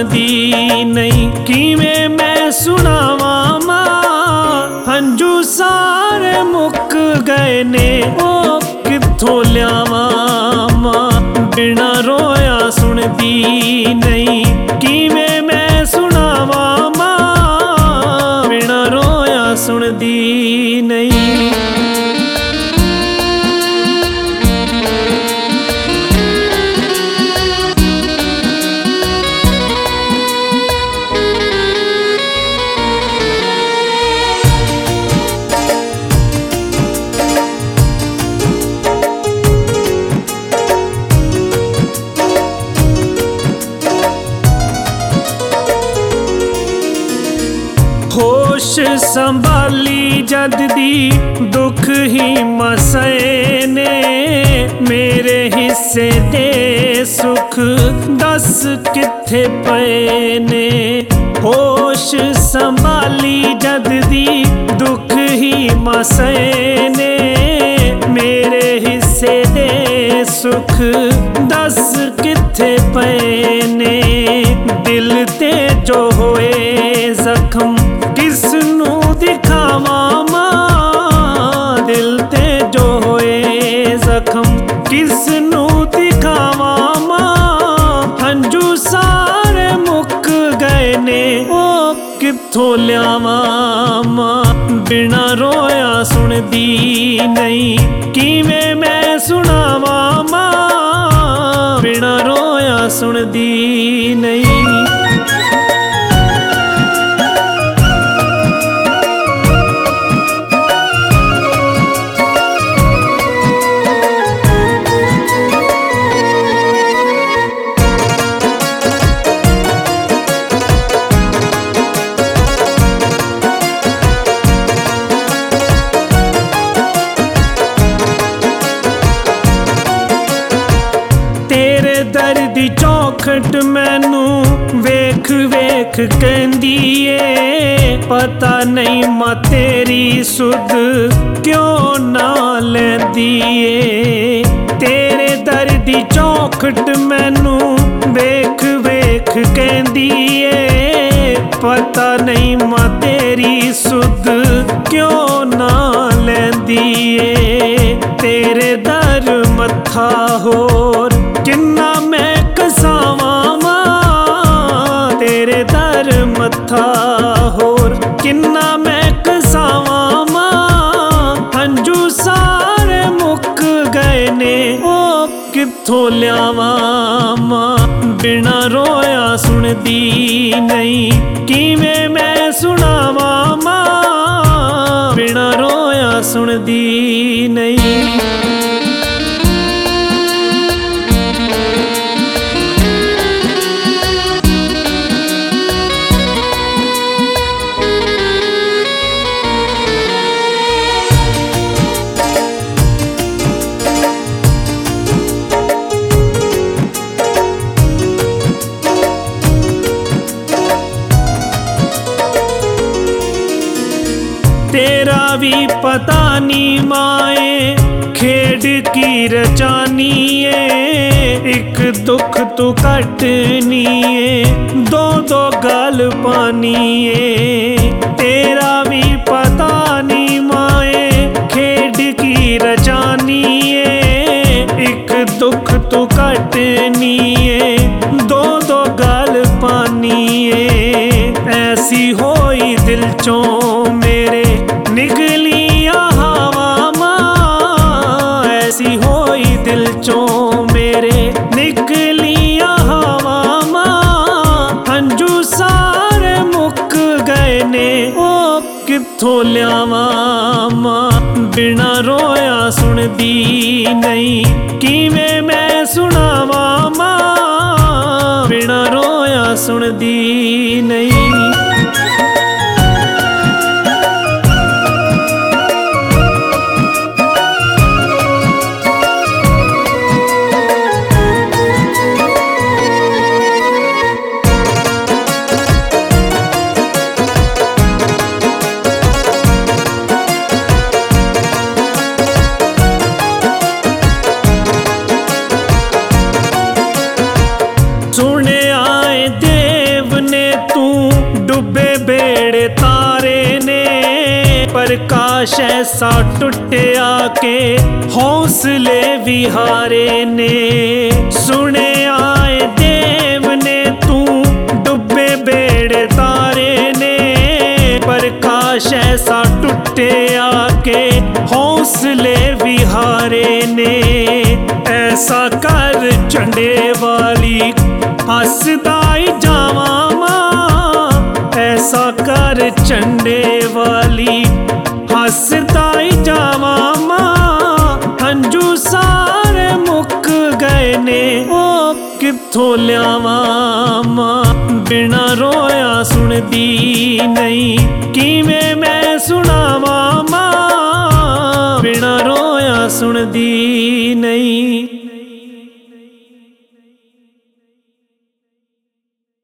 ਸੁਣਦੀ ਨਹੀਂ। ਕਿਵੇਂ ਮੈਂ ਸੁਣਾਵਾਂ ਮਾਂ, ਹੰਝੂ ਸਾਰੇ ਮੁੱਕ ਗਏ ਨੇ, ਉਹ ਕਿੱਥੋਂ ਲਿਆਵਾਂ ਮਾਂ, ਬਿਨਾ ਰੋਇਆ ਸੁਣਦੀ ਨਹੀਂ। ਕਿਵੇਂ ਮੈਂ ਸੁਣਾਵਾਂ ਮਾਂ, ਬਿਨਾ ਰੋਇਆ ਸੁਣਦੀ ਨਹੀਂ। ਹੋਸ਼ ਸੰਭਾਲੀ ਜਦ ਦੀ ਦੁੱਖ ਹੀ ਮਸਏ ਨੇ, ਮੇਰੇ ਹਿੱਸੇ ਦੇ ਸੁੱਖ ਦੱਸ ਕਿੱਥੇ ਪਏ ਨੇ। ਹੋਸ਼ ਸੰਭਾਲੀ ਜਦ ਦੀ ਦੁੱਖ ਹੀ ਮਸਏ ਨੇ, ਮੇਰੇ ਹਿੱਸੇ ਦੇ ਸੁੱਖ ਦੱਸ ਕਿੱਥੇ ਪਏ ਨੇ। ਦਿਲ ਤੇ ਜੋ ਹੋਏ ਜ਼ਖਮ ਕਿਸ ਨੂੰ ਦਿਖਾਵਾਂ ਮਾਂ, ਦਿਲ ਤੇ ਜੋ ਹੋਏ ਜ਼ਖਮ ਕਿਸ ਨੂੰ ਦਿਖਾਵਾਂ ਮਾਂ। ਹੰਝੂ ਸਾਰੇ ਮੁੱਕ ਗਏ ਨੇ, ਉਹ ਕਿੱਥੋਂ ਲਿਆਵਾਂ ਮਾਂ, ਬਿਨਾ ਰੋਇਆ ਸੁਣਦੀ ਨਹੀਂ। ਕਿਵੇਂ ਮੈਂ ਸੁਣਾਵਾਂ ਮਾਂ, ਬਿਨਾ ਰੋਇਆ ਸੁਣਦੀ ਨਹੀਂ। ਦਰਦੀ ਚੌਖਟ ਮੈਨੂੰ ਵੇਖ ਵੇਖ ਕਹਿੰਦੀ ਏ, ਪਤਾ ਨਹੀਂ ਮਾਂ ਤੇਰੀ ਸੁਧ ਕਿਉਂ ਨਾ ਲੈਂਦੀ ਏ। ਤੇਰੇ ਦਰਦੀ ਚੌਖਟ ਮੈਨੂੰ ਵੇਖ ਵੇਖ ਕਹਿੰਦੀ ਏ, ਪਤਾ ਨਹੀਂ ਮਾਂ ਤੇਰੀ ਸੁਧ ਕਿਉਂ ਨਾ ਲੈਂਦੀ ਏ। ਤੇਰੇ ਦਰ ਮੱਥਾ ਹੋਰ ਕਿੰਨਾ ਮੈਂ ਕਸਾਵਾਂ ਮਾਂ, ਤੇਰੇ ਦਰ ਮੱਥਾ ਹੋਰ ਕਿੰਨਾ ਮੈਂ ਕਸਾਵਾਂ ਮਾਂ। ਹੰਝੂ ਸਾਰੇ ਮੁੱਕ ਗਏ ਨੇ, ਉਹ ਕਿੱਥੋਂ ਲਿਆਵਾਂ ਮਾਂ, ਬਿਨਾ ਰੋਇਆ ਸੁਣਦੀ ਨਹੀਂ। ਕਿਵੇਂ ਮੈਂ ਸੁਣਾਵਾਂ ਮਾਂ, ਬਿਨਾ ਰੋਇਆ ਸੁਣਦੀ ਨਹੀਂ। तेरा भी पता नी माए खेड की रचानी है, एक दुख तू कटनी है, दो दो गाल पानी है। तेरा भी पता नी माए खेड की रचानी है, एक दुख तू कटनी है, दो दो गाल पानी है। ऐसी होई दिल चों मेरे निकलिया हवा मां, ऐसी होई दिल चों मेरे निकलिया हवा मां। हंझू सारे मुक गए ने, ओ कित्थों लियावां मां, बिना रोया सुनदी नहीं। किवें मैं सुनावां मां, बिना रोया सुनदी नहीं। प्रकाश ऐसा टुटिया के हौसले विहारे ने। सुने आए देव ने तू डुबे बेड़े तारे ने। प्रकाश ऐसा टुटिया के हौसले विहारे ने। ऐसा कर झंडे वाली हसदाई जावा मां। ऐसा कर झंडे वाली हसदाई जावा मां। हंजू सारे मुक गए ने ओ किथों लियावा मां। बिना रोया सुनदी नहीं किवें मैं सुनावा मां। बिना रोया सुनदी नहीं।